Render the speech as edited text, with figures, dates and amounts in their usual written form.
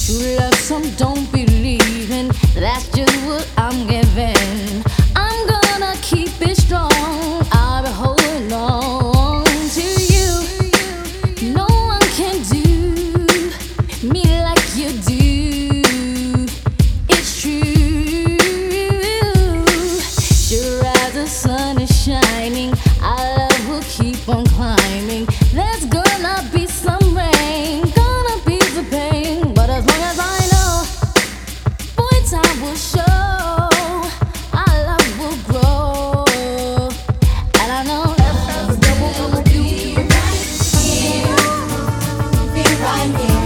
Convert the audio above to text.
True love, some don't believe in. That's just what I'm giving. I'm gonna keep it strong. I'll be holding on to you. No one can do me like you do. It's true. Sure as the sun is shining, our love will keep on climbing. There's gonna be some rain, gonna be the pain, but as long as I know, boy, time will show, our love will grow. And I know love will be right here, be right here.